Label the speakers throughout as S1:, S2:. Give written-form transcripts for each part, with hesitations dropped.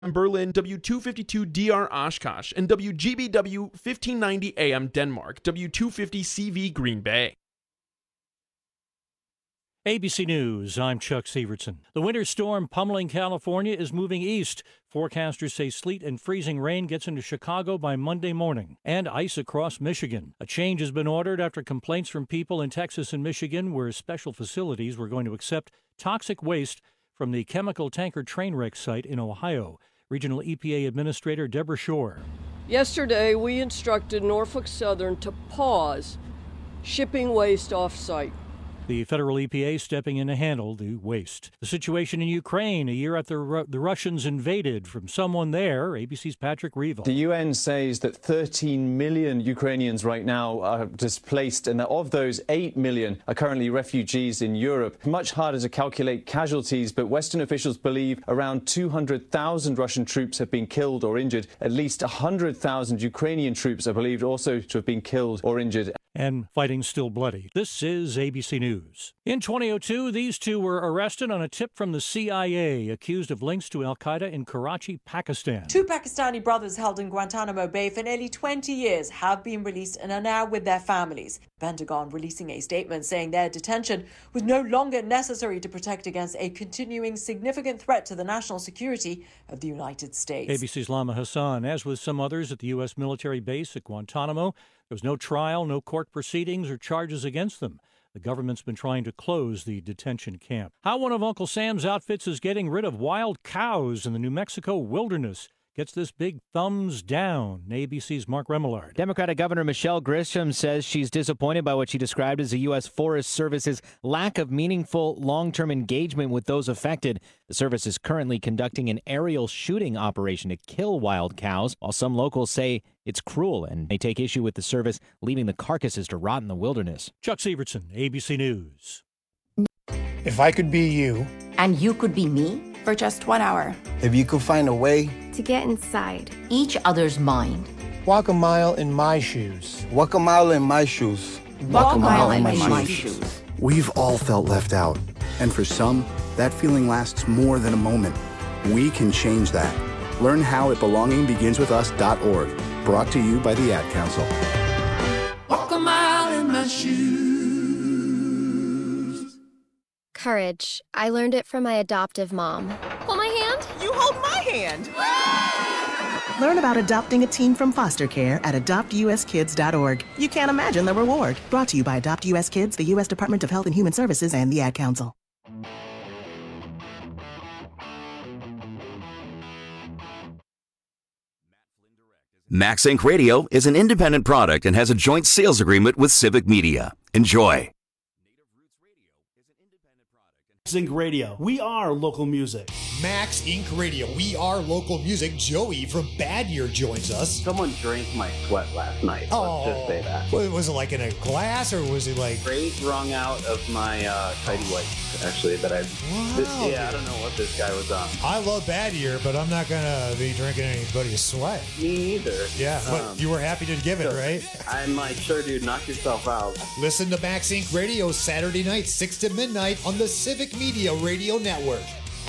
S1: Berlin, W252DR Oshkosh, and WGBW 1590 AM Denmark, W250CV Green Bay.
S2: ABC News, I'm Chuck Severson. The winter storm pummeling California is moving east. Forecasters say sleet and freezing rain gets into Chicago by Monday morning, and ice across Michigan. A change has been ordered after complaints from people in Texas and Michigan where special facilities were going to accept toxic waste from the chemical tanker train wreck site in Ohio. Regional EPA Administrator Deborah Shore.
S3: Yesterday, we instructed Norfolk Southern to pause shipping waste off-site.
S2: The federal EPA stepping in to handle the waste. The situation in Ukraine, a year after the Russians invaded. From someone there, ABC's Patrick Reevell.
S4: The UN says that 13 million Ukrainians right now are displaced, and that of those, 8 million are currently refugees in Europe. Much harder to calculate casualties, but Western officials believe around 200,000 Russian troops have been killed or injured. At least 100,000 Ukrainian troops are believed also to have been killed or injured.
S2: And fighting still bloody. This is ABC News. In 2002, these two were arrested on a tip from the CIA, accused of links to al-Qaeda in Karachi, Pakistan.
S5: Two Pakistani brothers held in Guantanamo Bay for nearly 20 years have been released and are now with their families. Pentagon releasing a statement saying their detention was no longer necessary to protect against a continuing significant threat to the national security of the United States.
S2: ABC's Lama Hassan. As with some others at the U.S. military base at Guantanamo, there was no trial, no court proceedings or charges against them. The government's been trying to close the detention camp. How one of Uncle Sam's outfits is getting rid of wild cows in the New Mexico wilderness gets this big thumbs down. ABC's Mark Remillard.
S6: Democratic Governor Michelle Grisham says she's disappointed by what she described as the U.S. Forest Service's lack of meaningful long-term engagement with those affected. The service is currently conducting an aerial shooting operation to kill wild cows, while some locals say it's cruel and they take issue with the service leaving the carcasses to rot in the wilderness.
S2: Chuck Severson, ABC News.
S7: If I could be you.
S8: And you could be me.
S9: For just 1 hour.
S7: If you could find a way.
S8: To get inside each other's mind.
S7: Walk a mile in my shoes. Walk a mile in my shoes.
S8: Walk a mile in my shoes.
S10: We've all felt left out. And for some, that feeling lasts more than a moment. We can change that. Learn how at belongingbeginswithus.org. Brought to you by the Ad Council.
S11: Walk a mile in my shoes.
S12: Courage. I learned it from my adoptive mom. Hold my hand.
S13: You hold my hand.
S14: Learn about adopting a teen from foster care at adoptuskids.org. You can't imagine the reward. Brought to you by Adopt U.S. Kids, the U.S. Department of Health and Human Services, and the Ad Council.
S15: Max Inc. Radio is an independent product and has a joint sales agreement with Civic Media. Enjoy.
S16: Max Inc. Radio. We are local music.
S17: Max Inc. Radio. We are local music. Joey from Bad Year joins us.
S18: Someone drank my sweat last night.
S17: Oh.
S18: Let's just say that.
S17: Was it like in a glass or was it like...
S18: Straight wrung out of my tidy whites, actually, that I...
S17: Wow.
S18: I don't know what this guy was on.
S17: I love Bad Year, but I'm not going to be drinking anybody's sweat.
S18: Me neither.
S17: Yeah, but you were happy to give it, right?
S18: I'm like, sure, dude, knock yourself out.
S17: Listen to Max Inc. Radio Saturday night, 6 to midnight on the Civic Media Radio Network.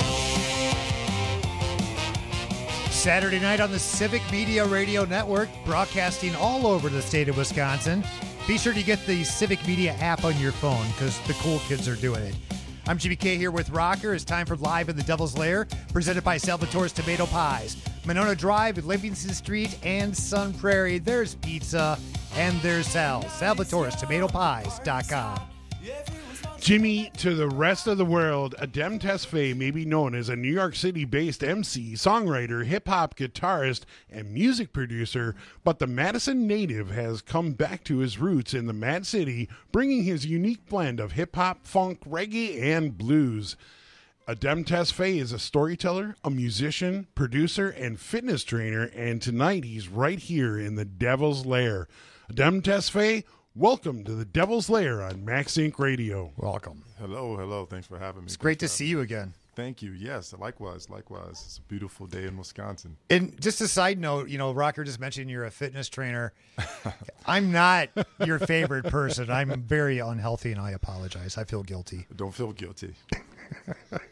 S17: Saturday night on the Civic Media Radio Network, broadcasting all over the state of Wisconsin. Be sure to get the Civic Media app on your phone because the cool kids are doing it. I'm GBK here with Rocker. It's time for Live in the Devil's Lair, presented by Salvatore's Tomato Pies. Monona Drive, Livingston Street, and Sun Prairie. There's pizza and there's Sal. Salvatore'sTomatoPies.com.
S19: Jimmy to the rest of the world, Adem Tesfaye may be known as a New York City-based MC, songwriter, hip-hop guitarist, and music producer, but the Madison native has come back to his roots in the Mad City, bringing his unique blend of hip-hop, funk, reggae, and blues. Adem Tesfaye is a storyteller, a musician, producer, and fitness trainer, and tonight he's right here in the Devil's Lair. Adem Tesfaye, welcome to the Devil's Lair on Max Inc. Radio.
S20: Welcome. Hello. Thanks for having me.
S17: It's great to see you again.
S20: Thank you. Yes, likewise. It's a beautiful day in Wisconsin.
S17: And just a side note, Rocker just mentioned you're a fitness trainer. I'm not your favorite person. I'm very unhealthy, and I apologize. I feel guilty.
S20: Don't feel guilty.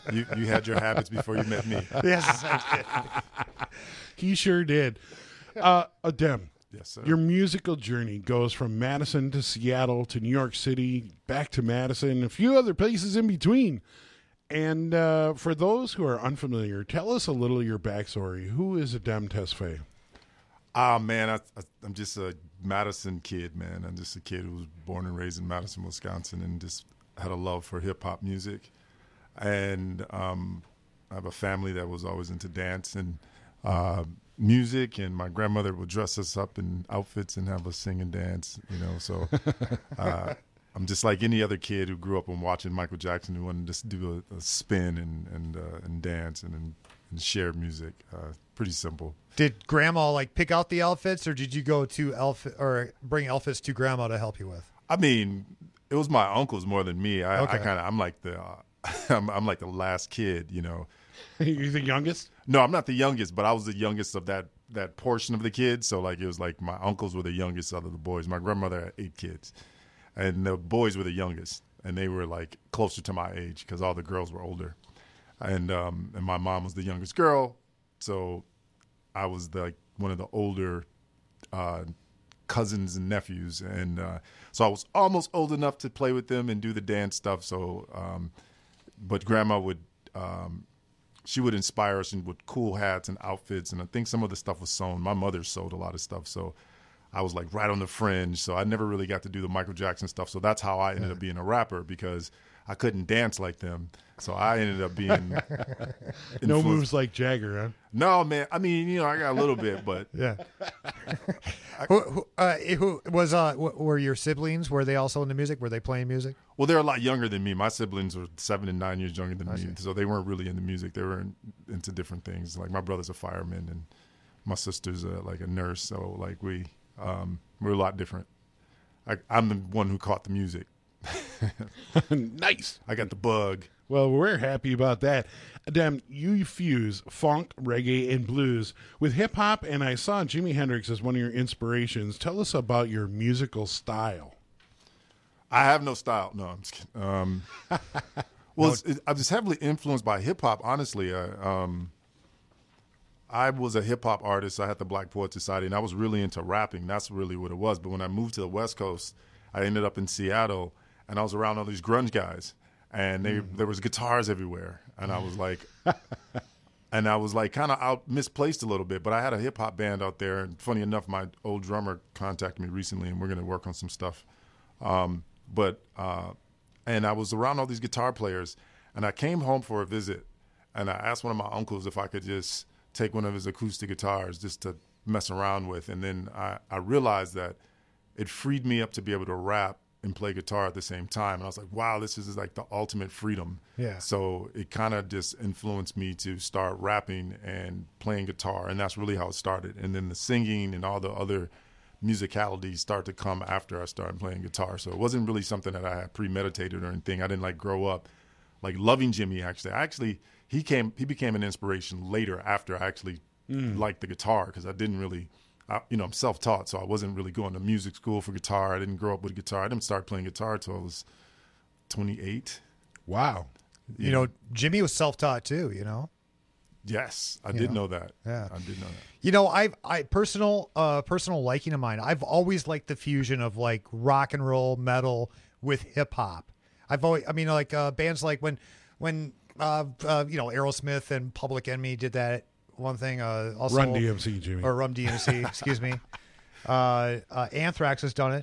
S20: You had your habits before you met me.
S17: Yes, I did.
S19: He sure did. Adem,
S20: yes, sir.
S19: Your musical journey goes from Madison to Seattle to New York City, back to Madison, a few other places in between. And for those who are unfamiliar, tell us a little of your backstory. Who is Adem Tesfaye?
S20: Man, I'm just a Madison kid, man. I'm just a kid who was born and raised in Madison, Wisconsin, and just had a love for hip-hop music. And I have a family that was always into dance and music, and my grandmother would dress us up in outfits and have us sing and dance, so I'm just like any other kid who grew up on watching Michael Jackson, who wanted to just do a spin and dance and share music. Pretty simple.
S17: Did Grandma pick out the outfits, or did you go to bring outfits to Grandma to help you with?
S20: I mean, it was my uncles more than me. I'm like the I'm like the last kid, You're
S19: the youngest?
S20: No, I'm not the youngest, but I was the youngest of that portion of the kids. So it was like my uncles were the youngest out of the boys. My grandmother had 8 kids, and the boys were the youngest, and they were closer to my age because all the girls were older, and my mom was the youngest girl, so I was one of the older cousins and nephews, and so I was almost old enough to play with them and do the dance stuff. So, but Grandma would. She would inspire us with cool hats and outfits, and I think some of the stuff was sewn. My mother sewed a lot of stuff, so I was right on the fringe. So I never really got to do the Michael Jackson stuff. So that's how I ended up being a rapper, because I couldn't dance like them. So I ended up being
S19: no moves like Jagger, huh?
S20: No, man. I mean, I got a little bit, but
S17: yeah. Who was were your siblings? Were they also into music? Were they playing music?
S20: Well, they're a lot younger than me. My siblings were 7 and 9 years younger than me, so they weren't really into music. They were into different things. Like my brother's a fireman, and my sister's a nurse. So we're a lot different. I'm the one who caught the music.
S19: Nice.
S20: I got the bug.
S19: Well, we're happy about that. Adem, you fuse funk, reggae, and blues with hip-hop, and I saw Jimi Hendrix as one of your inspirations. Tell us about your musical style.
S20: I have no style. No, I'm just kidding. I was heavily influenced by hip-hop, honestly. I was a hip-hop artist. I had the Black Poets Society, and I was really into rapping. That's really what it was. But when I moved to the West Coast, I ended up in Seattle, and I was around all these grunge guys. And there was guitars everywhere, and I was kind of out misplaced a little bit. But I had a hip hop band out there, and funny enough, my old drummer contacted me recently, and we're going to work on some stuff. And I was around all these guitar players, and I came home for a visit, and I asked one of my uncles if I could just take one of his acoustic guitars just to mess around with, and then I realized that it freed me up to be able to rap and play guitar at the same time. And I was like, wow, this is the ultimate freedom.
S17: Yeah.
S20: So it kind of just influenced me to start rapping and playing guitar. And that's really how it started. And then the singing and all the other musicalities start to come after I started playing guitar. So it wasn't really something that I had premeditated or anything. I didn't grow up loving Jimmy, actually. He became an inspiration later after I actually liked the guitar, because I didn't really... I'm self-taught, so I wasn't really going to music school for guitar. I didn't grow up with a guitar. I didn't start playing guitar until I was 28.
S19: Wow.
S17: Jimmy was self-taught too,
S20: Yes, I did know that.
S17: Yeah.
S20: I did know that.
S17: I personal liking of mine, I've always liked the fusion of rock and roll, metal with hip hop. Bands when Aerosmith and Public Enemy did that one thing, also
S19: Run DMC, Jimmy.
S17: Or Rum DMC, excuse me. Anthrax has done it,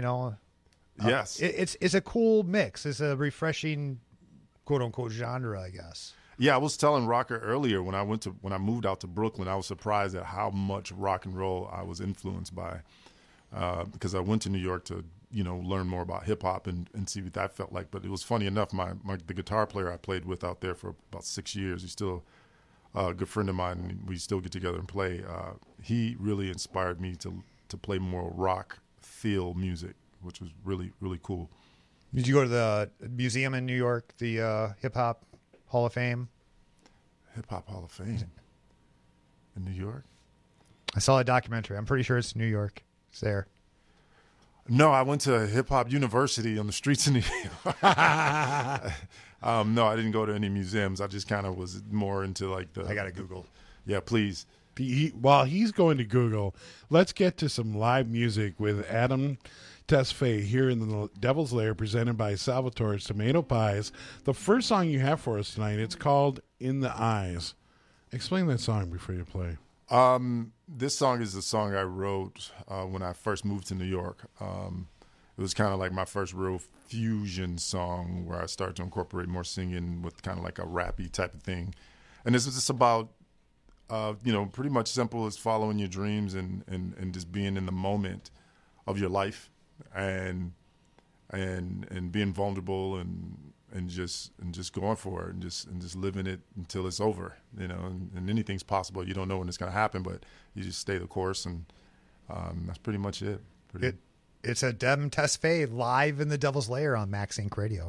S20: Yes.
S17: It's a cool mix. It's a refreshing, quote unquote, genre, I guess.
S20: Yeah, I was telling Rocker earlier when I moved out to Brooklyn, I was surprised at how much rock and roll I was influenced by, because I went to New York to learn more about hip hop and see what that felt like. But it was funny enough, the guitar player I played with out there for about 6 years, he's still a good friend of mine, and we still get together and play. He really inspired me to play more rock feel music, which was really, really cool.
S17: Did you go to the museum in New York, the Hip Hop Hall of Fame?
S20: Hip Hop Hall of Fame in New York?
S17: I saw a documentary. I'm pretty sure it's New York. It's there.
S20: No, I went to Hip Hop University on the streets of New York. No, I didn't go to any museums. I just kind of was more into like the.
S17: I got to Google.
S20: Yeah, please.
S19: While he's going to Google, let's get to some live music with Adam Tesfaye here in the Devil's Lair, presented by Salvatore's Tomato Pies. The first song you have for us tonight, it's called In the Eyes. Explain that song before you play.
S20: This song is the song I wrote when I first moved to New York. It was kind of like my first real fusion song where I started to incorporate more singing with kind of like a rappy type of thing. And this was just about pretty much simple as following your dreams and just being in the moment of your life and being vulnerable and just going for it and just living it until it's over, and anything's possible. You don't know when it's going to happen, but you just stay the course, and that's pretty much it.
S17: It's a Adam Tesfaye live in the Devil's Lair on Max Inc. Radio.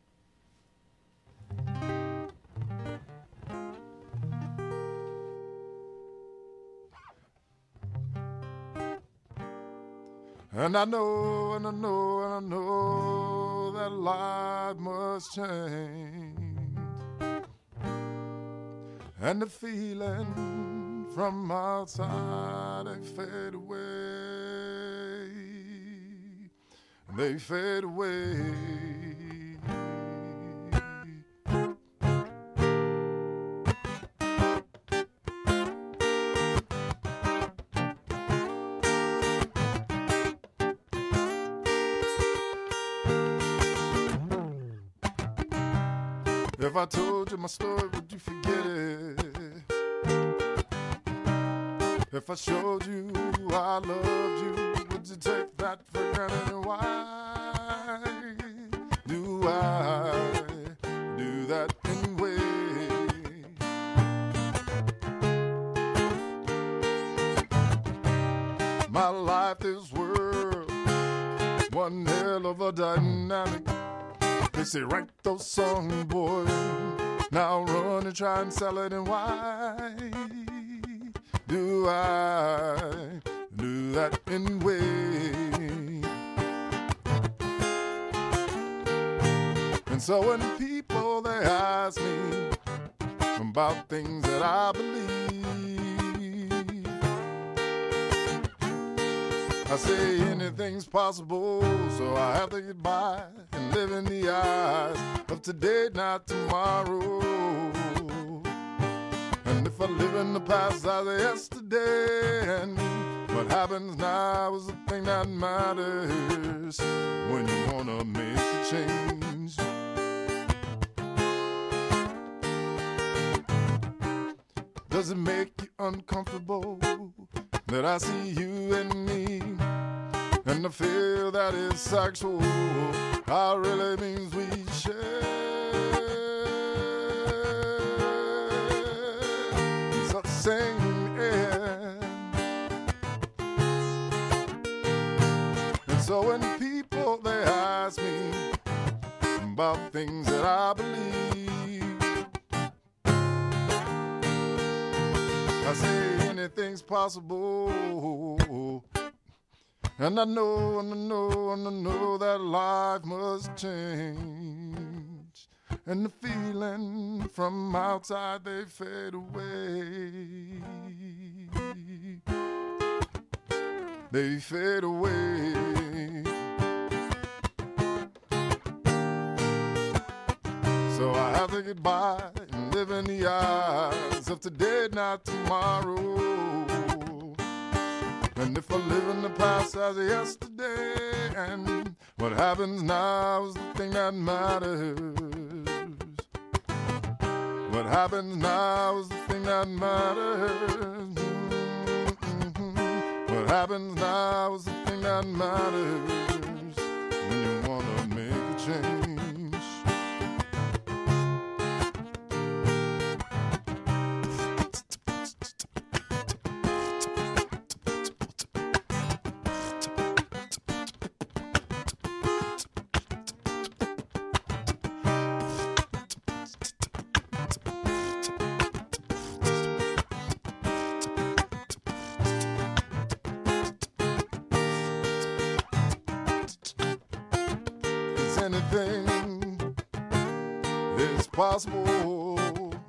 S20: And I know that life must change. And the feeling from outside, they fade away. They fade away. If I told you my story, would you forget it? If I showed you I loved you, would you take that for granted? And why do I do that anyway? My life, this world, one hell of a dynamic. They say, write those songs, boy. Now run and try and sell it. And why do I do that anyway? And so when people, they ask me about things that I believe, I say anything's possible, so I have to get by and live in the eyes of today, not tomorrow. And if I live in the past as yesterday, and what happens now is the thing that matters when you wanna make a change. Does it make you uncomfortable that I see you and me, and I feel that it's sexual? How really means we share. It's the same air. And so when people, they ask me about things that I believe, I say anything's possible. And I know that life must change. And the feeling from outside, they fade away. They fade away. So I have to get by and live in the eyes of today, not tomorrow. And if I live in the past as yesterday, and what happens now is the thing that matters. What happens now is the thing that matters. What happens now is the thing that matters when you wanna make a change. possible.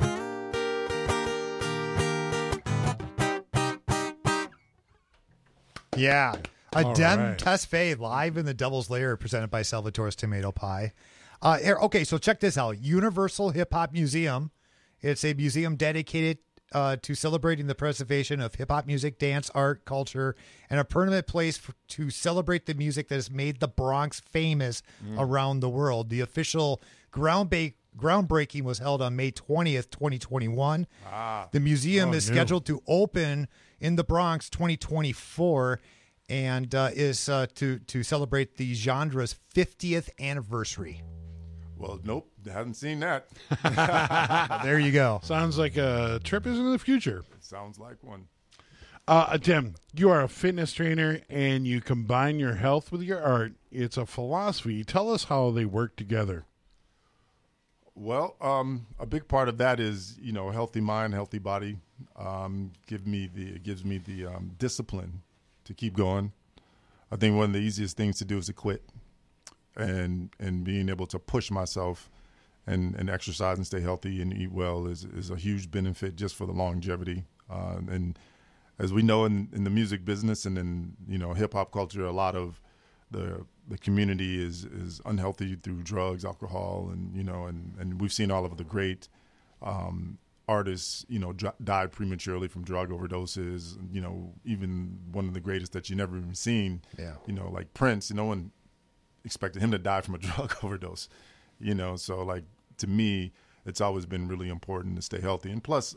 S17: Yeah.
S19: All
S17: Adem
S19: right.
S17: Tesfaye live in the Devil's Lair presented by Salvatore's Tomato Pie. Okay, so check this out. Universal Hip Hop Museum. It's a museum dedicated to celebrating the preservation of hip hop music, dance, art, culture, and a permanent place to celebrate the music that has made the Bronx famous around the world. The official groundbreaking was held on May 20th, 2021. The museum is scheduled to open in the Bronx 2024 and is to celebrate the genre's 50th anniversary.
S20: Well, nope, haven't seen that.
S17: There you go.
S19: Sounds like a trip is in the future.
S20: It sounds like one.
S19: Tim, you are a fitness trainer and you combine your health with your art. It's a philosophy. Tell us how they work together.
S20: Well, a big part of that is, healthy mind, healthy body. Gives me the discipline to keep going. I think one of the easiest things to do is to quit, and being able to push myself and exercise and stay healthy and eat well is a huge benefit just for the longevity. And as we know in the music business and in hip hop culture, a lot of the community is unhealthy through drugs, alcohol, and we've seen all of the great artists, die prematurely from drug overdoses. Even one of the greatest that you never even seen, like Prince. No one expected him to die from a drug overdose. So like to me, it's always been really important to stay healthy. And plus,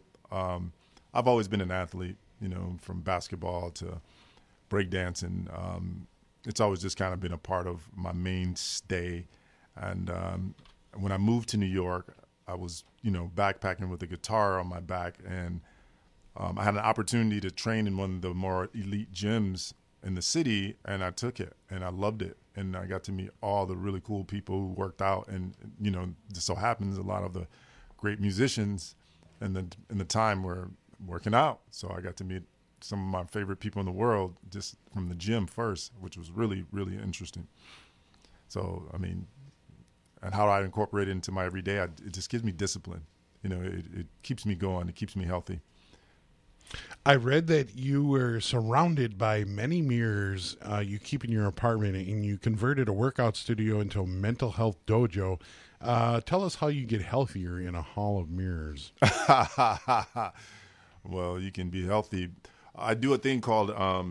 S20: I've always been an athlete. From basketball to breakdancing. It's always just kind of been a part of my mainstay. And when I moved to New York, I was, backpacking with a guitar on my back. And I had an opportunity to train in one of the more elite gyms in the city. And I took it and I loved it. And I got to meet all the really cool people who worked out. And, just so happens a lot of the great musicians in the time were working out. So I got to meet some of my favorite people in the world just from the gym first, which was really, really interesting. So, and how I incorporate it into my everyday, it just gives me discipline. It keeps me going. It keeps me healthy.
S19: I read that you were surrounded by many mirrors you keep in your apartment, and you converted a workout studio into a mental health dojo. Tell us how you get healthier in a hall of mirrors.
S20: Well, you can be healthy. I do a thing called,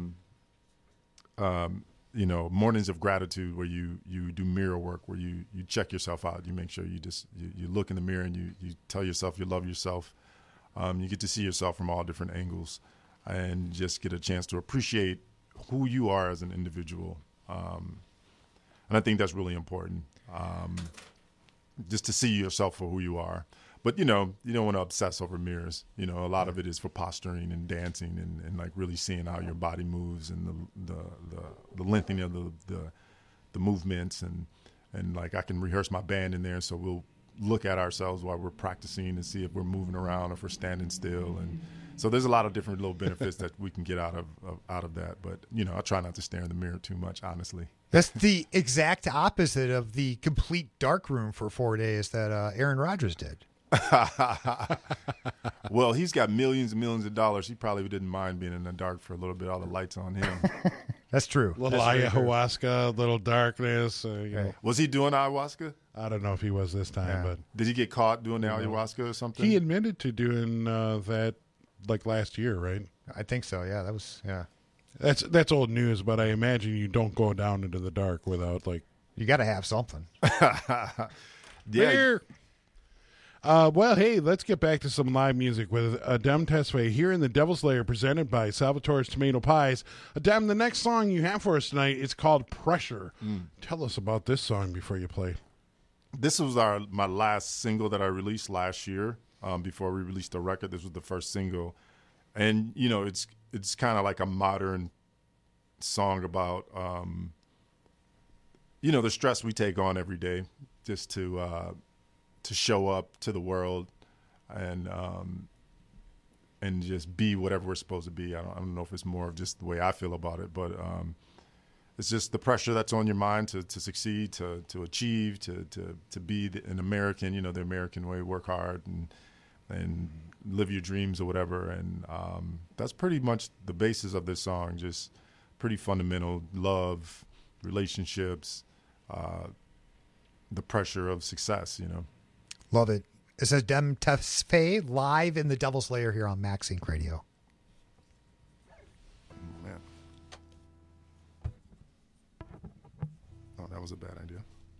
S20: mornings of gratitude, where you do mirror work, where you check yourself out. You make sure you look in the mirror and you tell yourself you love yourself. You get to see yourself from all different angles and just get a chance to appreciate who you are as an individual. And I think that's really important, just to see yourself for who you are. But, you don't want to obsess over mirrors. A lot of it is for posturing and dancing and like really seeing how your body moves and the lengthening of the movements. And like I can rehearse my band in there, so we'll look at ourselves while we're practicing and see if we're moving around or if we're standing still. And so there's a lot of different little benefits that we can get out of that. But, I try not to stare in the mirror too much, honestly.
S17: That's the exact opposite of the complete dark room for 4 days that Aaron Rodgers did.
S20: Well, he's got millions and millions of dollars. He probably didn't mind being in the dark for a little bit, all the lights on him.
S17: That's true.
S19: Little ayahuasca, little darkness.
S20: Was he doing ayahuasca?
S19: I don't know if he was this time, but
S20: did he get caught doing the ayahuasca or something?
S19: He admitted to doing that like last year, right?
S17: I think so. Yeah, that was
S19: That's old news, but I imagine you don't go down into the dark without
S17: you got to have something.
S19: Yeah. Well, hey, let's get back to some live music with Adem Tesfaye here in the Devil's Lair, presented by Salvatore's Tomato Pies. Adem, the next song you have for us tonight is called Pressure. Tell us about this song before you play.
S20: This was my last single that I released last year. Before we released the record, this was the first single. And, it's kind of like a modern song about, the stress we take on every day just to show up to the world and just be whatever we're supposed to be. I don't know if it's more of just the way I feel about it, but it's just the pressure that's on your mind to succeed, to achieve, to be an American, you know, the American way, work hard and live your dreams or whatever. And that's pretty much the basis of this song, just pretty fundamental: love, relationships, the pressure of success, you know.
S17: Love it. It says Dem Tesfaye live in the Devil's Lair here on Max Inc. Radio.
S20: Man. Oh, that was a bad idea.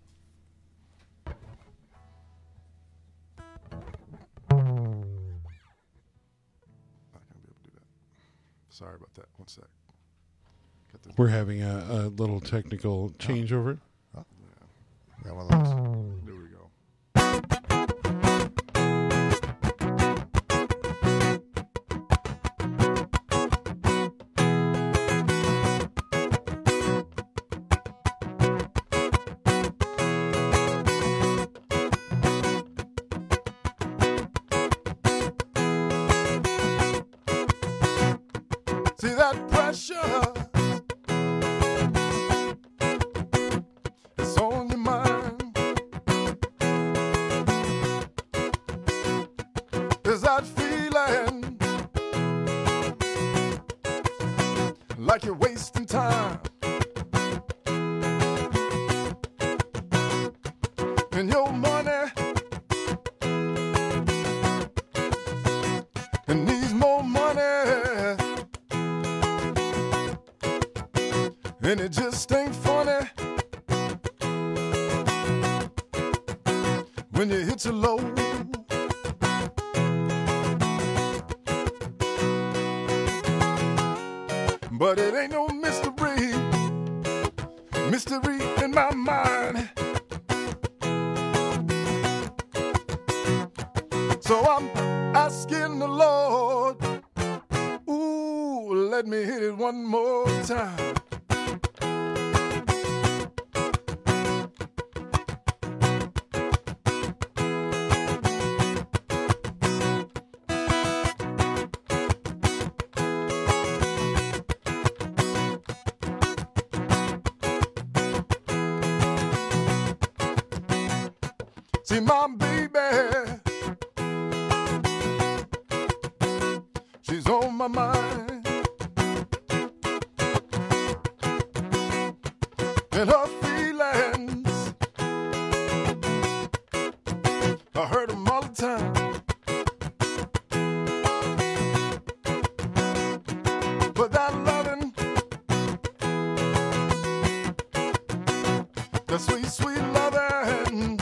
S20: I'm not going to be able to do that. Sorry about that. One sec.
S19: We're having a little technical changeover.
S17: Oh. Yeah, one of those.
S20: There we go. See that pressure? It's on your mind. Is that feeling like you're wasting time? And your money and needs more money. And it just ain't funny when you hit your low. But it ain't no mystery in my mind. So I'm asking the Lord, ooh, let me hit it one more time. See, my baby, she's on my mind, and her feelings, I heard them all the time. But that loving, that sweet, sweet loving,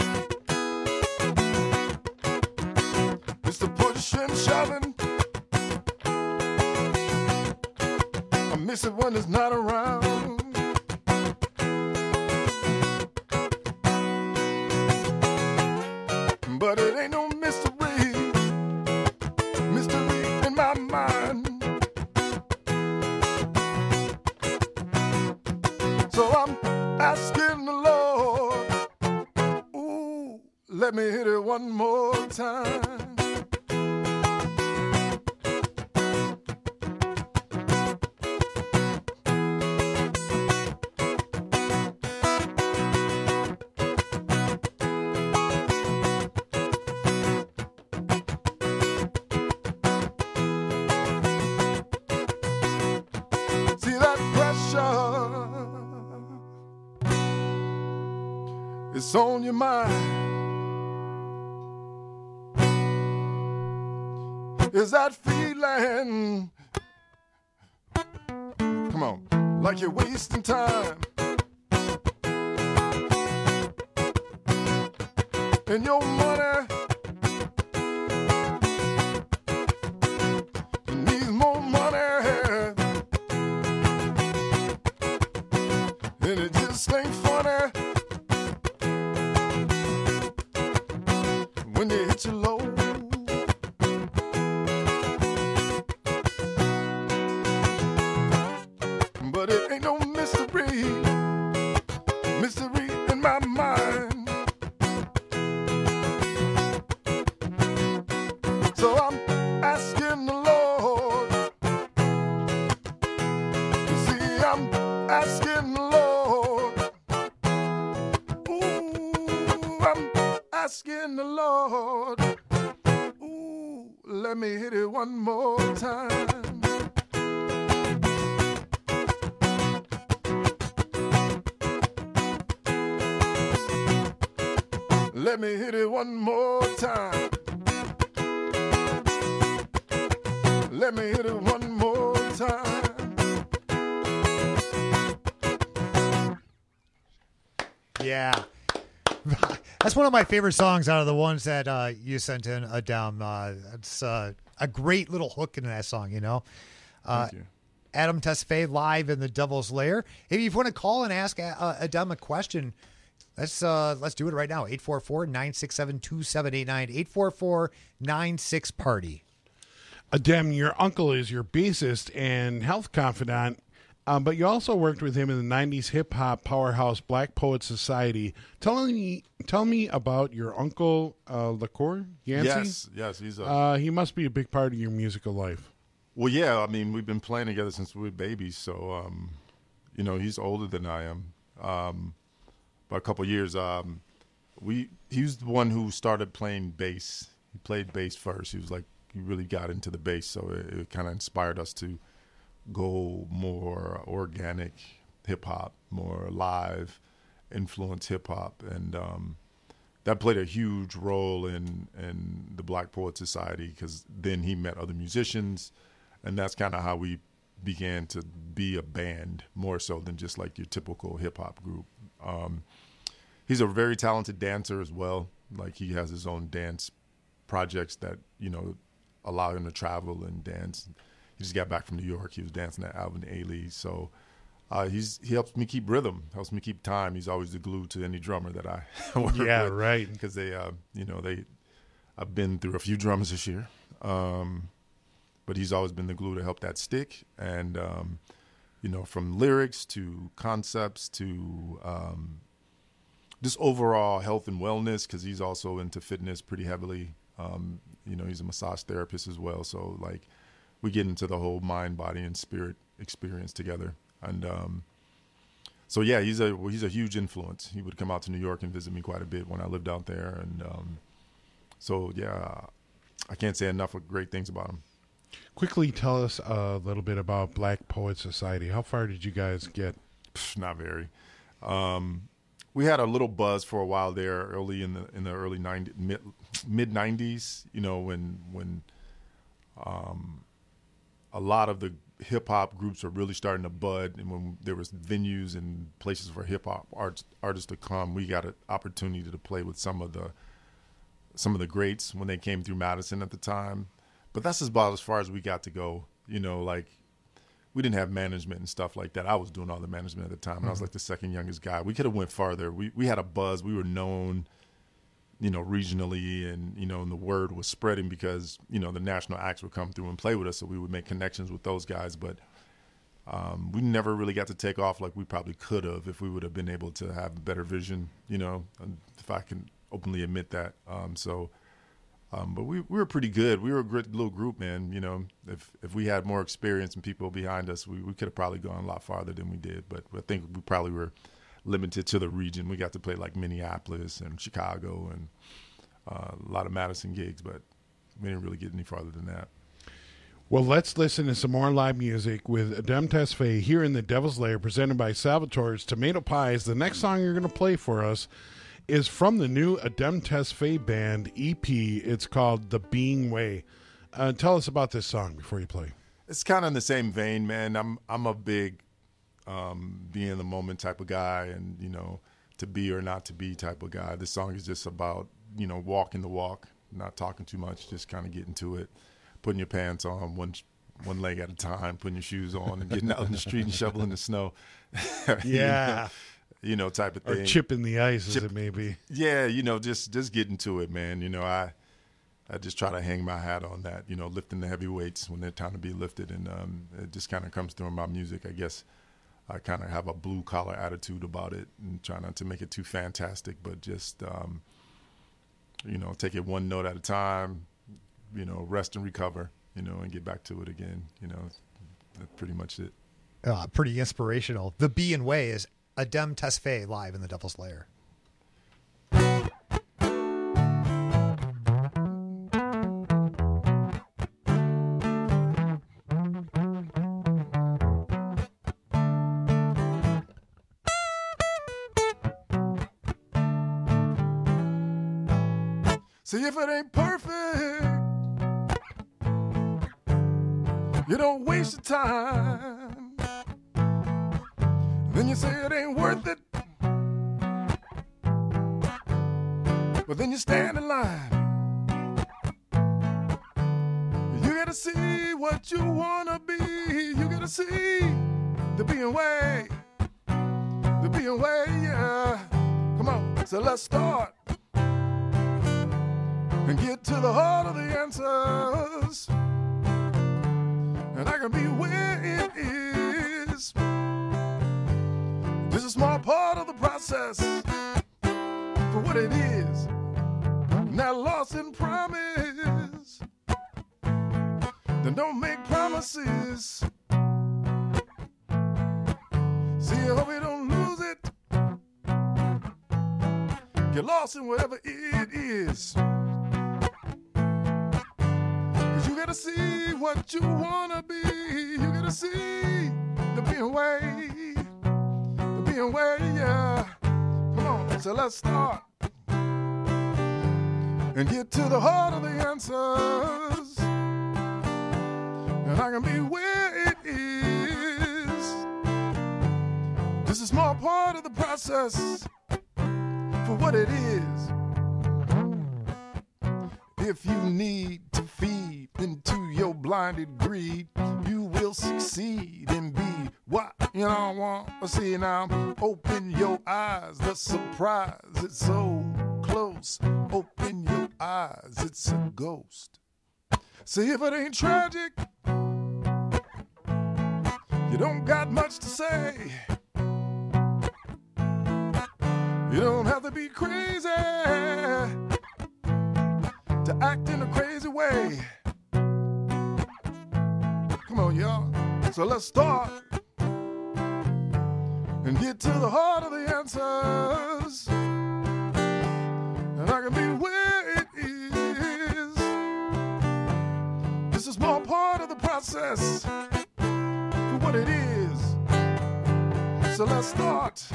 S20: it's the push and shoving. I miss it when it's not around. But it ain't no mystery in my mind. So I'm asking the Lord, ooh, let me hit it one more time. See that pressure, it's on your mind. Is that feeling, come on, like you're wasting time? And your money needs more money, and it just ain't funny when you hit your low. But it ain't no mystery in my mind. So I'm asking the Lord, you see, I'm asking the Lord, Let me hit it one more time. Let me hit it one more time. Let me hit it one more time.
S17: Yeah. That's one of my favorite songs out of the ones that you sent in, Adam. It's a great little hook in that song, you know.
S20: Thank you.
S17: Adam Tesfaye live in the Devil's Lair. If you want to call and ask Adam a question, let's do it right now. 844-967-2789. 844-96-PARTY.
S19: Adam, your uncle is your bassist and health confidant, but you also worked with him in the 90s hip-hop powerhouse Black Poets Society. Tell me about your uncle, LaCour Yancey?
S20: Yes.
S19: He must be a big part of your musical life.
S20: Well, yeah. I mean, we've been playing together since we were babies, so, he's older than I am. By a couple of years, he was the one who started playing bass. He played bass first. He really got into the bass, so it kind of inspired us to go more organic hip-hop, more live influence hip-hop, and that played a huge role in the Black Poets Society, because then he met other musicians, and that's kind of how we began to be a band, more so than just like your typical hip-hop group. He's a very talented dancer as well. Like, he has his own dance projects that, allow him to travel and dance. He just got back from New York. He was dancing at Alvin Ailey. So he helps me keep rhythm, helps me keep time. He's always the glue to any drummer that I work with.
S19: Yeah, right.
S20: Because I've been through a few drummers this year. But he's always been the glue to help that stick. And, from lyrics to concepts to just overall health and wellness, because he's also into fitness pretty heavily. He's a massage therapist as well. So, we get into the whole mind, body, and spirit experience together. And he's a huge influence. He would come out to New York and visit me quite a bit when I lived out there. And I can't say enough of great things about him.
S19: Quickly tell us a little bit about Black Poets Society. How far did you guys get?
S20: Not very. We had a little buzz for a while there, early in the early mid 90s. When a lot of the hip hop groups were really starting to bud, and when there was venues and places for hip hop artists to come, we got an opportunity to play with some of the greats when they came through Madison at the time. But that's about as far as we got to go. We didn't have management and stuff like that. I was doing all the management at the time, and I was like the second youngest guy. We could have went farther. We had a buzz. We were known, regionally, and, and the word was spreading because, the national acts would come through and play with us, so we would make connections with those guys. But we never really got to take off like we probably could have if we would have been able to have a better vision, if I can openly admit that. But we were pretty good. We were a great little group, man. If we had more experience and people behind us, we could have probably gone a lot farther than we did. But I think we probably were limited to the region. We got to play like Minneapolis and Chicago and a lot of Madison gigs, but we didn't really get any farther than that.
S19: Well, let's listen to some more live music with Adam Tesfaye here in the Devil's Lair, presented by Salvatore's Tomato Pies. The next song you're going to play for us is from the new Adam Tesfaye Band EP. It's called The Being Way. Tell us about this song before you play.
S20: It's kind of in the same vein, man. I'm a big be in the moment type of guy, and to be or not to be type of guy. This song is just about walking the walk, not talking too much, just kind of getting to it, putting your pants on one leg at a time, putting your shoes on, and getting out in the street and shoveling the snow.
S19: Yeah.
S20: Type of thing.
S19: Or chipping the ice, as it may be.
S20: Yeah, just getting to it, man. I just try to hang my hat on that, lifting the heavy weights when they're time to be lifted. And it just kind of comes through in my music. I guess I kind of have a blue-collar attitude about it and try not to make it too fantastic, but just, take it one note at a time, rest and recover, and get back to it again. That's pretty much it.
S17: Pretty inspirational. The Being Way is Adam Tesfaye live in the Devil's Lair.
S20: See, if it ain't perfect, you don't waste your time. Then you say it ain't worth it, but then you stand in line. You gotta see what you wanna be. You gotta see the being way. The being way, yeah. Come on, so let's start and get to the heart of the answers. And I can be where it is. Just a small part of the process for what it is. Not lost in promise. Then don't make promises. See, I hope you don't lose it. Get lost in whatever it is. 'Cause you gotta see what you wanna be. You gotta see the being way. The being way, yeah. Come on, so let's start and get to the heart of the answers. And I can be where it is. Just a small part of the process for what it is. If you need to feed into your blinded greed, you will succeed and be what you don't want to see. Now open your eyes, the surprise, it's so close. Open your eyes, it's a ghost. See, if it ain't tragic, you don't got much to say. You don't have to be crazy to act in a crazy way. Come on, y'all. So let's start and get to the heart of the answers. And I can be where it is. Just a small part of the process for what it is. So let's start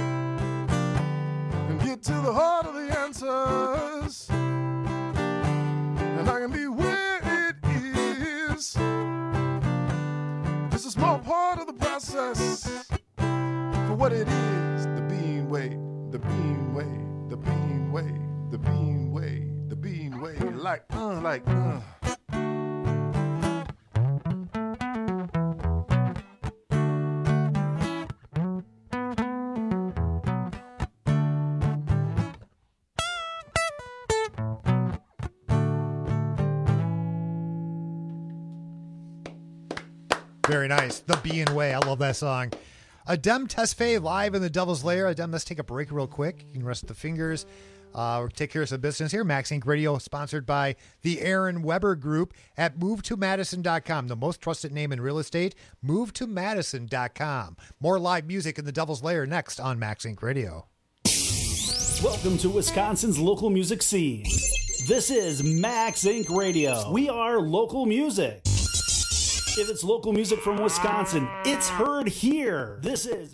S20: and get to the heart of the answers. And I can be where it is. Just a small part of the process for what it is. The being way, the being way, the being way, the being way, the being way. Like.
S17: Very nice. The Being Way. I love that song. Adem Tesfaye live in the Devil's Lair. Adem, let's take a break real quick. You can rest the fingers. Take care of some business here. Max Inc. Radio, sponsored by the Aaron Weber Group at MoveToMadison.com. The most trusted name in real estate, MoveToMadison.com. More live music in the Devil's Lair next on Max Inc. Radio.
S16: Welcome to Wisconsin's local music scene. This is Max Inc. Radio. We are local music. If it's local music from Wisconsin, it's heard here. This is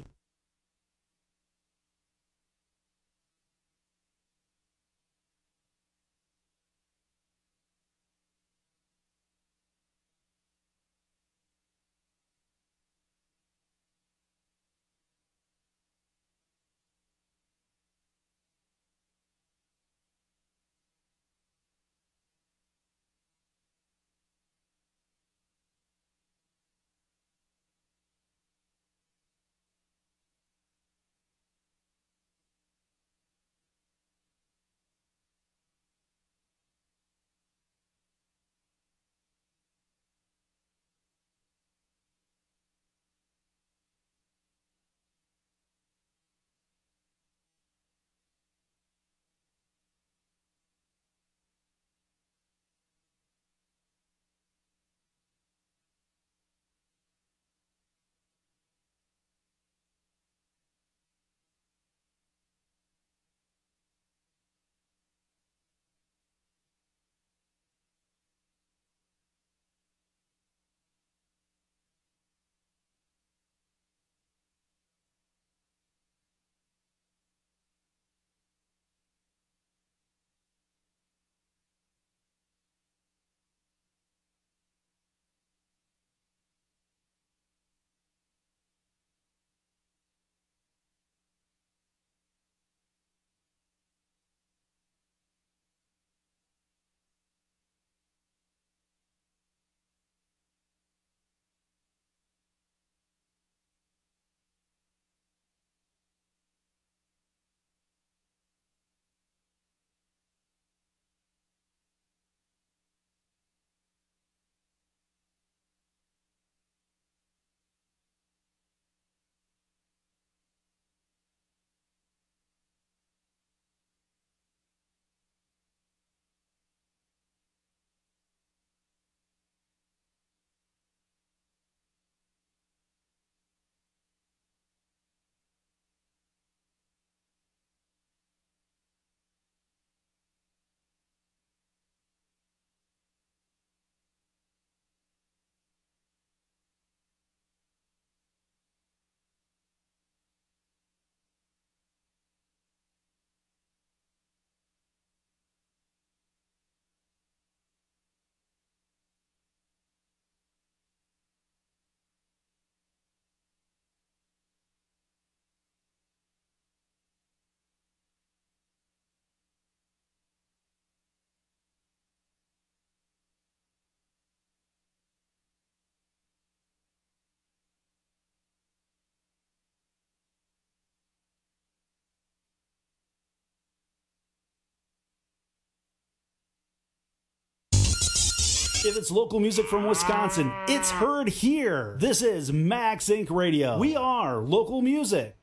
S16: If it's local music from Wisconsin, it's heard here. This is Max Inc. Radio. We are local music.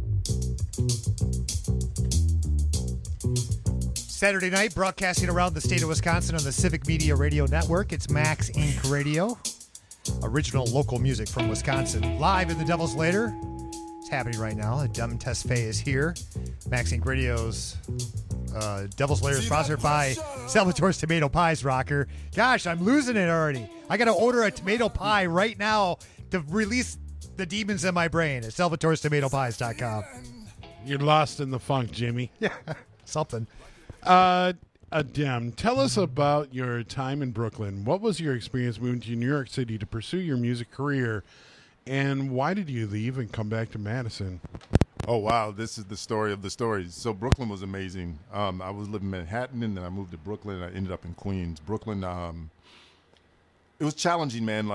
S17: Saturday night, broadcasting around the state of Wisconsin on the Civic Media Radio Network. It's Max Inc. Radio. Original local music from Wisconsin. Live in the Devil's Lair. It's happening right now. Adem Tesfaye is here. Max Inc. Radio's Devil's Lair is sponsored by Salvatore's Tomato Pies, Rocker. Gosh, I'm losing it already. I got to order a tomato pie right now to release the demons in my brain at salvatorestomatopies.com.
S19: You're lost in the funk, Jimmy.
S17: Yeah, something.
S19: Adem, tell us about your time in Brooklyn. What was your experience moving to New York City to pursue your music career, and why did you leave and come back to Madison?
S20: Oh, wow. This is the story of the stories. So Brooklyn was amazing. I was living in Manhattan, and then I moved to Brooklyn, and I ended up in Queens. Brooklyn, it was challenging, man.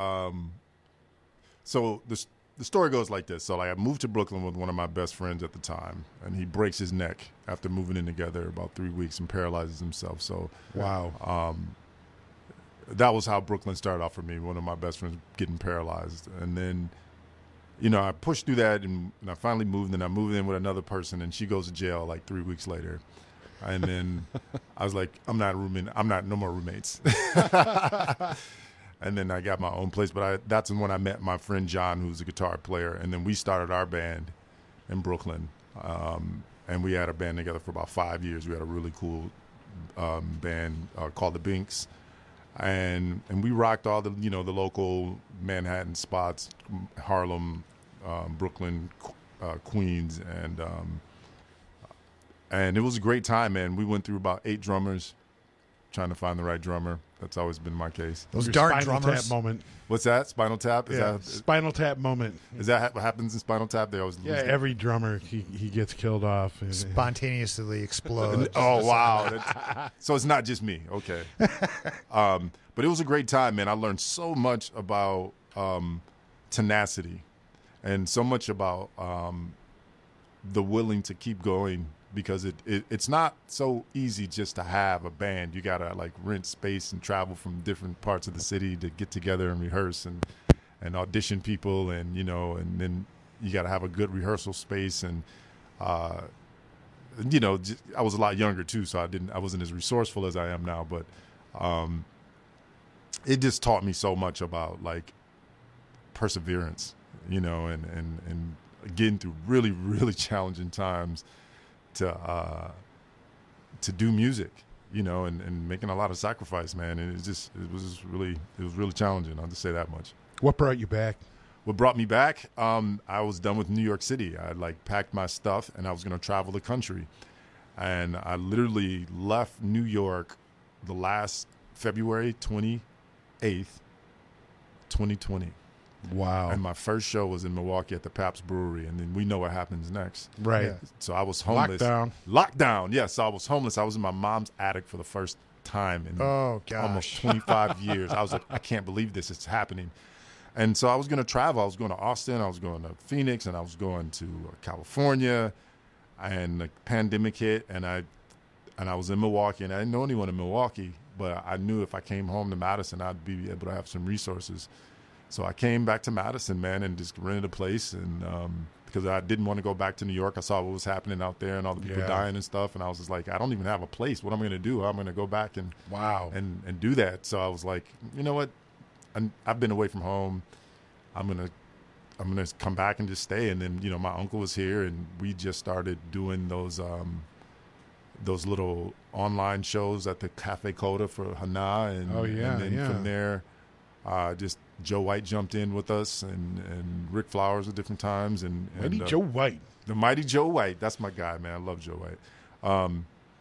S20: So the story goes like this. So I moved to Brooklyn with one of my best friends at the time, and he breaks his neck after moving in together about 3 weeks and paralyzes himself. So
S19: wow.
S20: That was how Brooklyn started off for me, one of my best friends getting paralyzed. And then, I pushed through that, and I finally moved, and I moved in with another person, and she goes to jail like 3 weeks later. And then I was like, no more roommates. And then I got my own place. But that's when I met my friend John, who's a guitar player. And then we started our band in Brooklyn. And we had a band together for about 5 years. We had a really cool band called the Binks. And we rocked all the, the local Manhattan spots, Harlem, Brooklyn, Queens. And it was a great time, man. We went through about 8 drummers trying to find the right drummer. That's always been my case.
S17: Those dark drummers.
S19: Tap moment.
S20: What's that? Spinal Tap?
S19: Spinal Tap moment.
S20: Is that what happens in Spinal Tap? They always lose
S19: every drummer, he gets killed off.
S17: Spontaneously explodes.
S20: Oh, wow. So it's not just me. Okay. But it was a great time, man. I learned so much about tenacity and so much about the willing to keep going, because it's not so easy just to have a band. You got to rent space and travel from different parts of the city to get together and rehearse and audition people, and and then you got to have a good rehearsal space. And I was a lot younger too, so I wasn't as resourceful as I am now, but it just taught me so much about perseverance, and getting through really, really challenging times to do music, and making a lot of sacrifice, man. And it was really challenging. I'll just say that much.
S19: What brought you back?
S20: What brought me back? I was done with New York City. I packed my stuff and I was going to travel the country. And I literally left New York the last February 28th, 2020.
S19: Wow.
S20: And my first show was in Milwaukee at the Pabst Brewery, and then we know what happens next.
S19: Right.
S20: Yeah. So I was homeless. Lockdown. Yes, I was homeless. I was in my mom's attic for the first time in almost 25 years. I was like, I can't believe this is happening. And so I was going to travel. I was going to Austin. I was going to Phoenix, and I was going to California. And the pandemic hit, and I was in Milwaukee, and I didn't know anyone in Milwaukee, but I knew if I came home to Madison, I'd be able to have some resources. So I came back to Madison, man, and just rented a place, and because I didn't want to go back to New York. I saw what was happening out there and all the people dying and stuff, and I was just like, I don't even have a place. What am I going to do? I'm going to go back and and do that. So I was like, you know what? I've been away from home. I'm gonna come back and just stay. And then my uncle was here, and we just started doing those little online shows at the Cafe Coda for Hana, and then from there, just Joe White jumped in with us, and Rick Flowers at different times, and
S19: Joe White,
S20: the mighty Joe White. That's my guy, man. I love Joe White.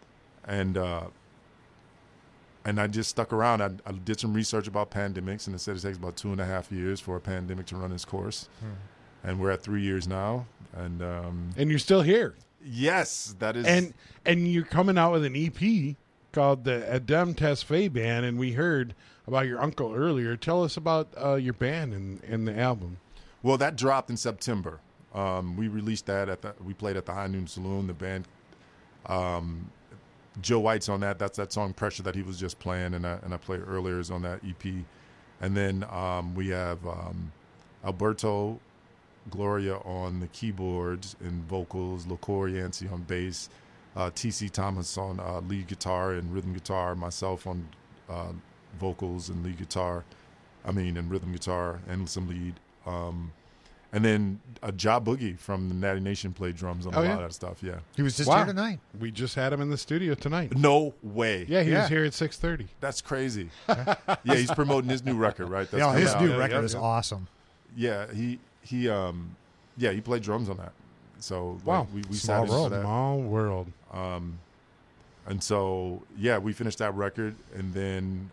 S20: And I just stuck around. I did some research about pandemics, and it said it takes about 2.5 years for a pandemic to run its course. And we're at 3 years now. And
S19: you're still here.
S20: Yes, that is.
S19: And you're coming out with an EP called the Adem Tesfaye Band, and we heard about your uncle earlier. Tell us about your band and the album.
S20: Well, that dropped in September. We released that we played at the High Noon Saloon. The band Joe White's on that. That's that song Pressure that he was just playing, and I played earlier is on that EP. And then we have Alberto Gloria on the keyboards and vocals, LaCour Yancey on bass, T.C. Thomas on lead guitar and rhythm guitar, myself on vocals and lead guitar, and rhythm guitar and some lead. And then Ja Boogie from the Natty Nation played drums on a lot of that stuff. Yeah,
S17: he was just here tonight.
S19: We just had him in the studio tonight.
S20: No way.
S19: Yeah, he was here at 6:30.
S20: That's crazy. Yeah, he's promoting his new record, right? That's
S17: his new record is awesome.
S20: Yeah, he played drums on that. So
S19: wow,
S20: we
S19: small
S20: sat
S19: world,
S20: into that.
S19: Small world.
S20: And so we finished that record, and then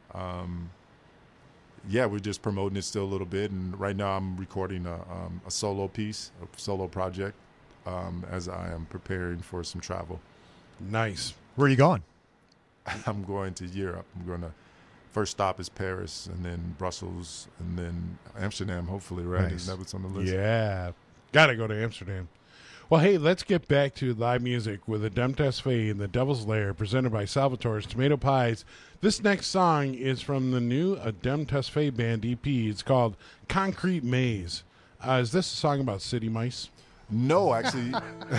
S20: we're just promoting it still a little bit. And right now I'm recording a solo piece, a solo project, as I am preparing for some travel.
S19: Nice.
S17: Where are you going?
S20: I'm going to Europe. First stop is Paris, and then Brussels, and then Amsterdam, hopefully, right?
S19: Nice.
S20: Isn't that what's on the list?
S19: Yeah. Got to go to Amsterdam. Well, hey, let's get back to live music with Adem Tesfaye and the Devil's Lair, presented by Salvatore's Tomato Pies. This next song is from the new Adem Tesfaye Band EP. It's called Concrete Maze. Is this a song about city mice?
S20: No, actually.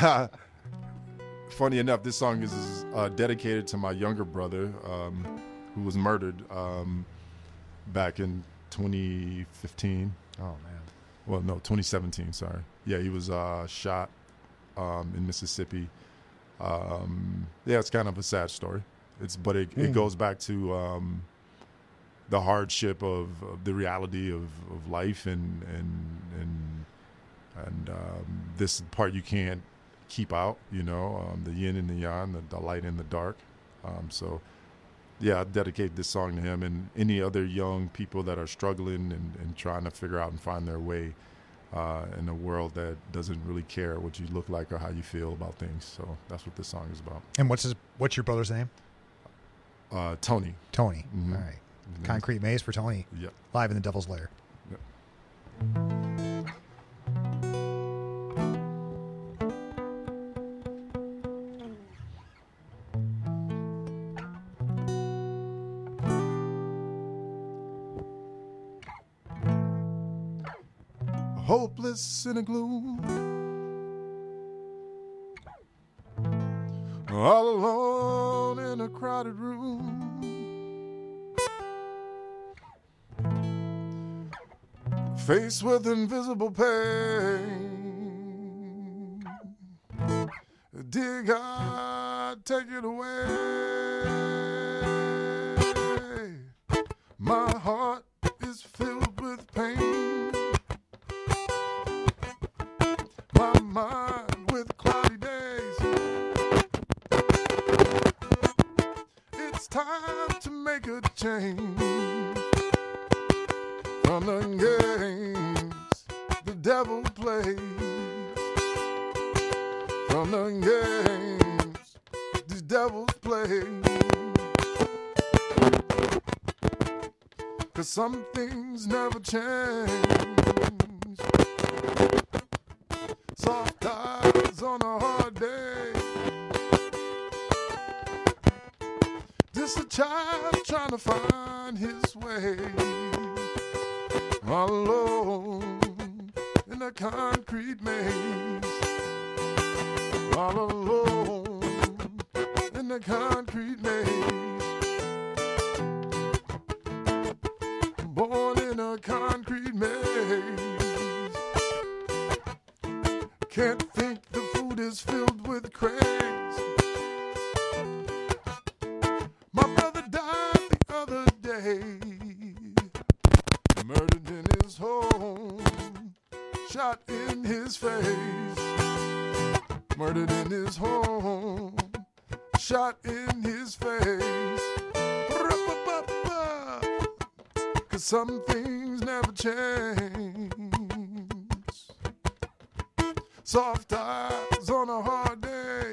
S20: Funny enough, this song is dedicated to my younger brother, who was murdered back in 2015.
S17: Oh, man.
S20: Well, no, 2017, sorry. Yeah, he was shot in Mississippi. It's kind of a sad story. It goes back to the hardship of the reality of life and this part you can't keep out, the yin and the yang, the light and the dark. I dedicate this song to him and any other young people that are struggling and trying to figure out and find their way in a world that doesn't really care what you look like or how you feel about things. So that's what this song is about.
S17: And what's your brother's name?
S20: Tony.
S17: Tony.
S20: Mm-hmm.
S17: All right. Concrete Maze for Tony.
S20: Yep.
S17: Live in the Devil's Lair.
S20: Yep. Hopeless in a gloom, all alone in a crowded room, faced with invisible pain. Dear God, take it away. My heart is filled with pain, my mind with cloudy days. It's time to make a change from the games the devil plays, from the games the devil's play. 'Cause some things never change. Soft eyes on a hard day. Just a child trying to find his way, all alone in a concrete maze, all alone in a concrete maze, born in a concrete maze. Can't think the food is filled with craze. My brother died the other day, murdered in his home, shot in his face. Murdered in his home, shot in his face. 'Cause some things never change. Soft eyes on a hard day.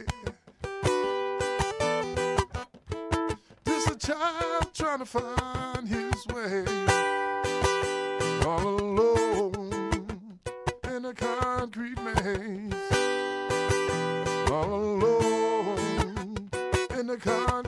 S20: Just a child trying to find his way, all alone in a concrete maze, all alone in a concrete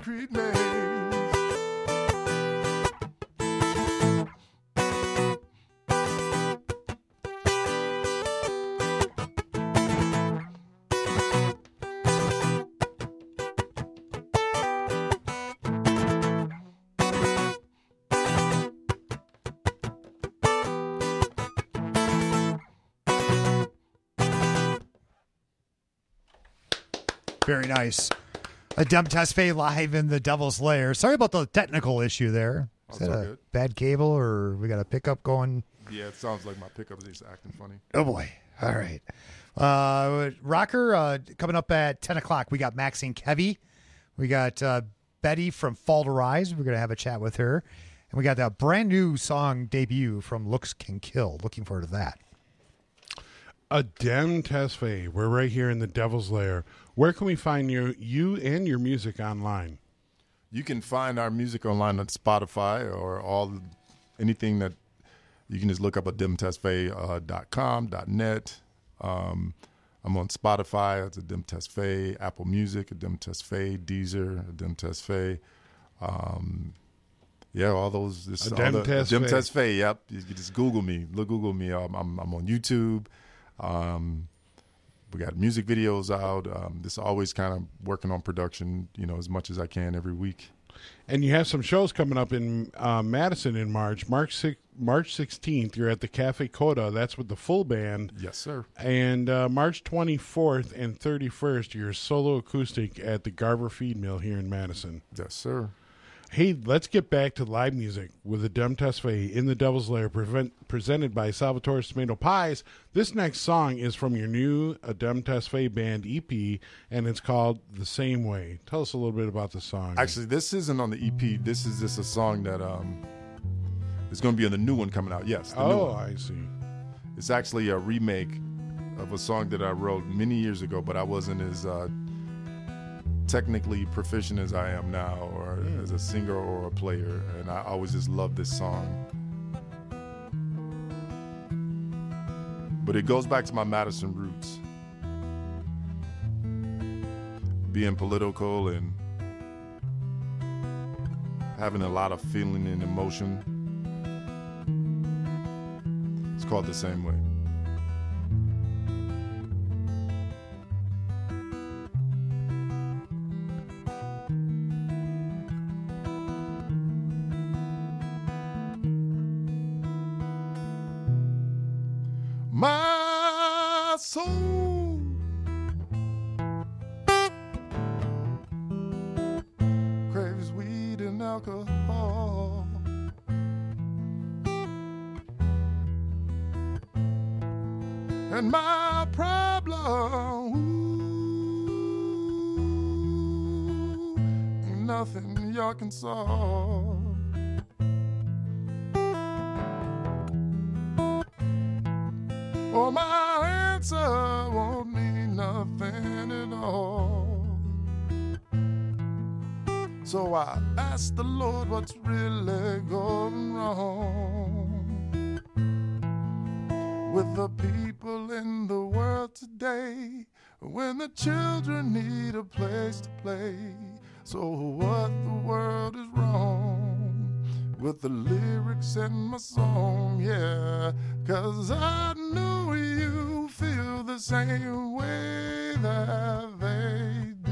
S17: Very nice. Adem Tesfaye live in the Devil's Lair. Sorry about the technical issue there. Is that a bad cable or we got a pickup going?
S20: Yeah, it sounds like my pickup is just acting funny.
S17: Oh, boy. All right. Rocker, coming up at 10 o'clock, we got Maxine Kevy. We got Betty from Fall to Rise. We're going to have a chat with her. And we got that brand new song debut from Looks Can Kill. Looking forward to that.
S19: Adem Tesfaye. We're right here in the Devil's Lair. Where can we find you and your music online?
S20: You can find our music online on Spotify or anything that you can just look up ademtesfaye.com, .net. I'm on Spotify. It's Adem Tesfaye, Apple Music, Adem Tesfaye, Deezer, Adem Tesfaye. Yeah, all those. Adem Tesfaye. Yep, you just Google me. Google me. I'm on YouTube. We got music videos out. Just always kind of working on production, as much as I can every week.
S19: And you have some shows coming up in Madison in March. March 16th, you're at the Cafe Coda. That's with the full band.
S20: Yes, sir.
S19: And March 24th and 31st, you're solo acoustic at the Garver Feed Mill here in Madison.
S20: Yes, sir.
S19: Hey, let's get back to live music with Adem Tesfaye in the Devil's Lair, presented by Salvatore's Tomato Pies. This next song is from your new Adem Tesfaye Band EP, and it's called The Same Way. Tell us a little bit about the song.
S20: Actually, this isn't on the EP. This is just a song that is going to be on the new one coming out. Yes.
S19: Oh, I see.
S20: It's actually a remake of a song that I wrote many years ago, but I wasn't as technically proficient as I am now, or as a singer or a player, and I always just loved this song. But it goes back to my Madison roots, being political and having a lot of feeling and emotion. It's called The Same Way. My soul craves weed and alcohol, and my problem ain't nothing y'all can solve. Oh, my answer won't mean nothing at all. So I asked the Lord what's really going wrong with the people in the world today, when the children need a place to play. So what the world is wrong with the lyrics in my song, yeah, 'cause I know you feel the same way that they do.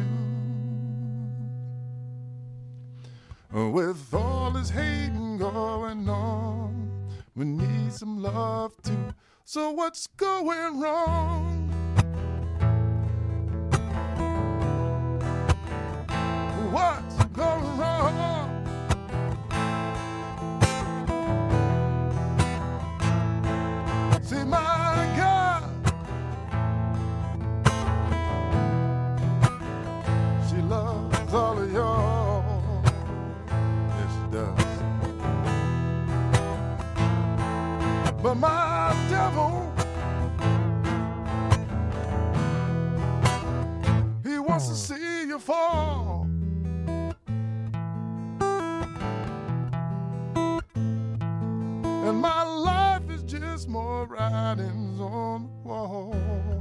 S20: With all this hating going on, we need some love too. So what's going wrong? What's going wrong? See, my God, she loves all of y'all. Yes, she does. But my devil, he wants to see you fall. And my life is just more writings on the wall.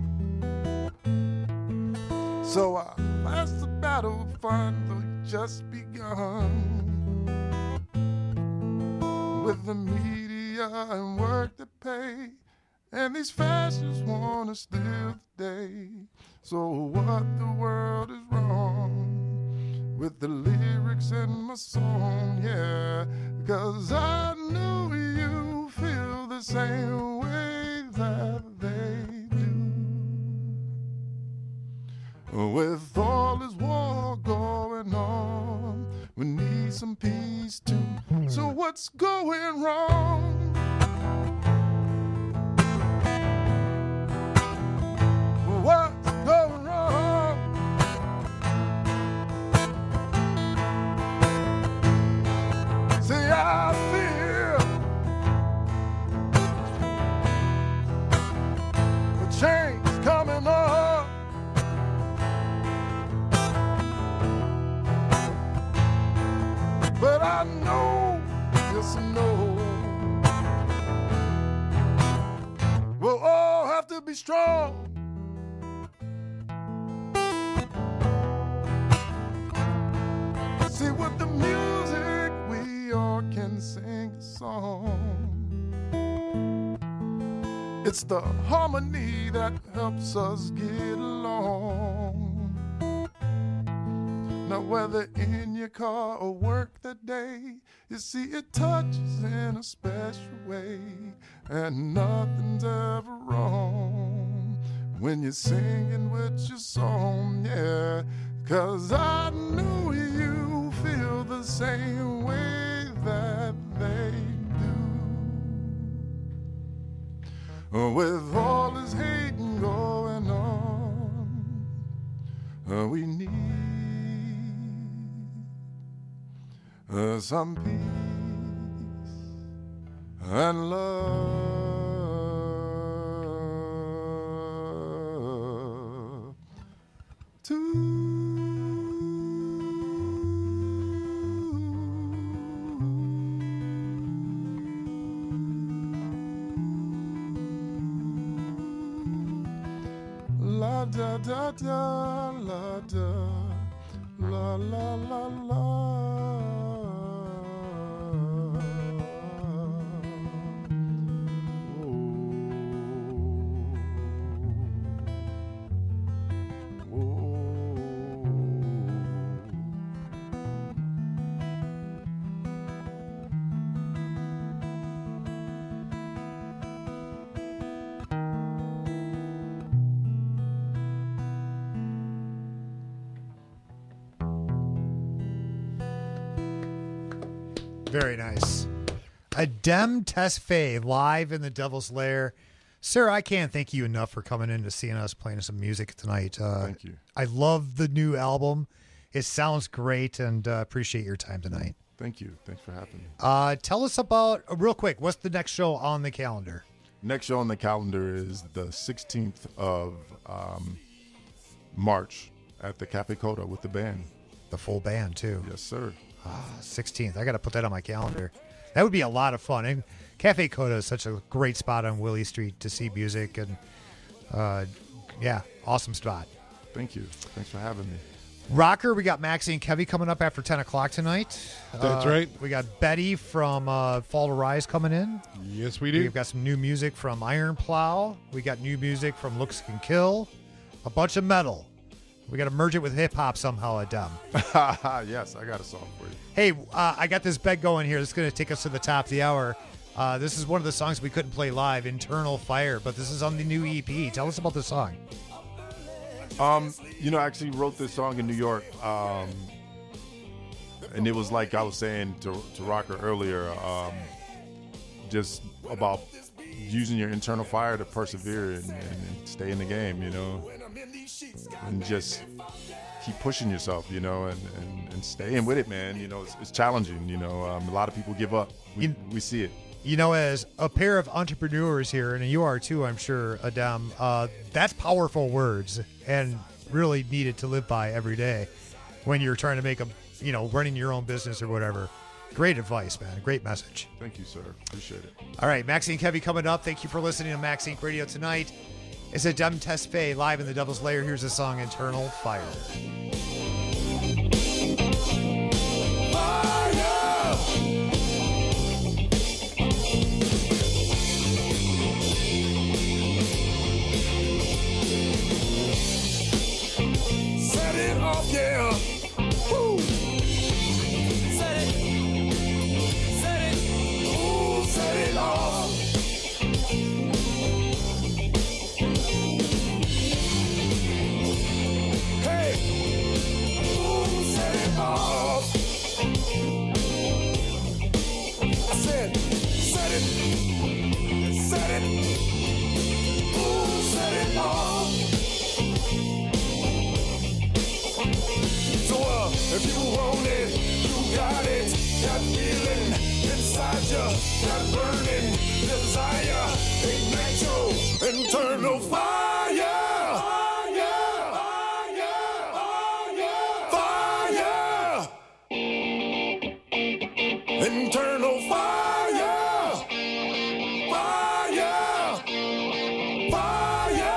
S20: So I lost the battle, finally just begun. With the media and work to pay, and these fascists wanna steal the day. So what the world is wrong with the lyrics in my song, yeah, 'cause I know you feel the same way that they do. With all be strong. See, with the music we all can sing a song. It's the harmony that helps us get along. Now whether in your car or work that day, you see it touches in a special way, and nothing's ever wrong when you're singing with your song, yeah. 'Cause I know you feel the same way that they do. With all this hating going on, we need some peace and love too. La da da da, la da, la la la la.
S17: Very nice. Adem Tesfaye live in the Devil's Lair. Sir, I can't thank you enough for coming in to seeing us playing some music tonight.
S20: Thank you.
S17: I love the new album. It sounds great, and appreciate your time tonight.
S20: Thank you. Thanks for having me.
S17: Tell us about, real quick, what's the next show on the calendar?
S20: Next show on the calendar is the 16th of March at the Cafe Coda with the band.
S17: The full band, too.
S20: Yes, sir.
S17: 16th. I got to put that on my calendar. That would be a lot of fun. And Cafe Coda is such a great spot on Willie Street to see music. And, yeah, awesome spot.
S20: Thank you. Thanks for having me.
S17: Rocker, we got Maxie and Kevy coming up after 10 o'clock tonight.
S19: That's right.
S17: We got Betty from Fall to Rise coming in.
S19: Yes, we do.
S17: We've got some new music from Iron Plow. We got new music from Looks Can Kill. A bunch of metal. We got to merge it with hip-hop somehow, Adem.
S20: Yes, I got a song for you.
S17: Hey, I got this bet going here. This is going to take us to the top of the hour. This is one of the songs we couldn't play live, Internal Fire, but this is on the new EP. Tell us about this song.
S20: I actually wrote this song in New York, and it was like I was saying to Rocker earlier, just about using your internal fire to persevere and stay in the game, and just keep pushing yourself, and staying with it, man. It's challenging, a lot of people give up. We see it.
S17: As a pair of entrepreneurs here, and you are too, I'm sure, Adem, that's powerful words and really needed to live by every day when you're trying to make running your own business or whatever. Great advice, man. Great message.
S20: Thank you, sir. Appreciate it.
S17: All right, Maxie and Kevy coming up. Thank you for listening to Max Inc. Radio tonight. It's Adem Tesfaye live in the Devil's Lair. Here's the song Internal Fire.
S11: Set it off, yeah. Woo. Set it. Ooh, set it off. Hey. Ooh, set it off. I said, set it. Set it. Ooh, set it off. So if you want it, you got it. That feeling inside you, that burning desire, ignite your internal fire. Internal fire. Fire. Fire.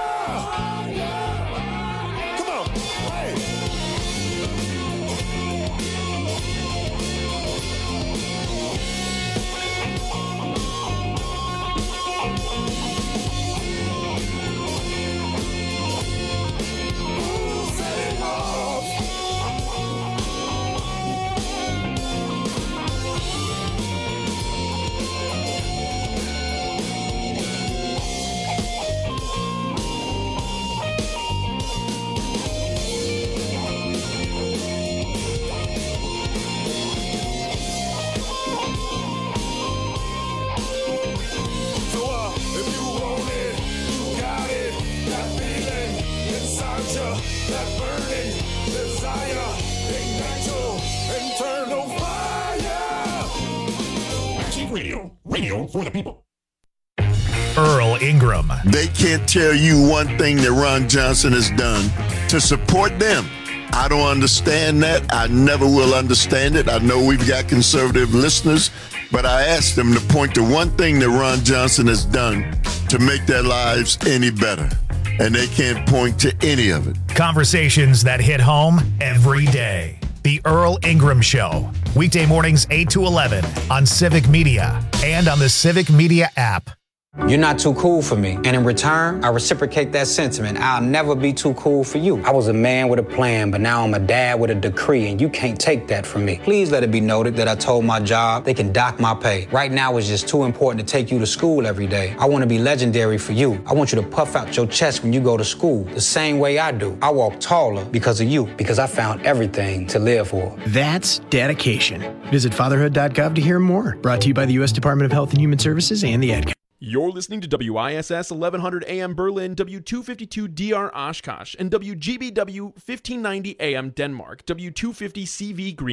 S11: Radio for the people.
S9: Earl Ingram.
S13: They can't tell you one thing that Ron Johnson has done to support them. I don't understand that. I never will understand it. I know we've got conservative listeners, but I asked them to point to one thing that Ron Johnson has done to make their lives any better. And they can't point to any of it.
S9: Conversations that hit home every day. The Earl Ingram Show. Weekday mornings 8 to 11 on Civic Media and on the Civic Media app.
S21: You're not too cool for me. And in return, I reciprocate that sentiment. I'll never be too cool for you. I was a man with a plan, but now I'm a dad with a decree, and you can't take that from me. Please let it be noted that I told my job they can dock my pay. Right now, it's just too important to take you to school every day. I want to be legendary for you. I want you to puff out your chest when you go to school, the same way I do. I walk taller because of you, because I found everything to live for.
S22: That's dedication. Visit fatherhood.gov to hear more. Brought to you by the U.S. Department of Health and Human Services and the Ad Council.
S1: You're listening to WISS 1100 AM Berlin, W252 DR Oshkosh, and WGBW 1590 AM Denmark, W250 CV Green.